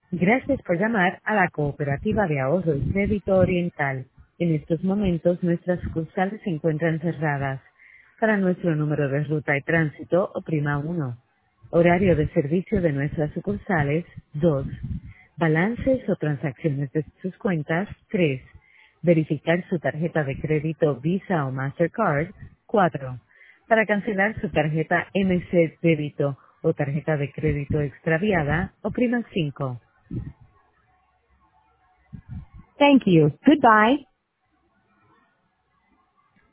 Gracias por llamar a la Cooperativa de Ahorro y Crédito Oriental. En estos momentos nuestras sucursales se encuentran cerradas. Para nuestro número de ruta y tránsito, oprima 1. Horario de servicio de nuestras sucursales, 2. Balances o transacciones de sus cuentas, 3. Verificar su tarjeta de crédito Visa o Mastercard, 4. Para cancelar su tarjeta MC Débito o tarjeta de crédito extraviada, oprima 5. Thank you. Goodbye.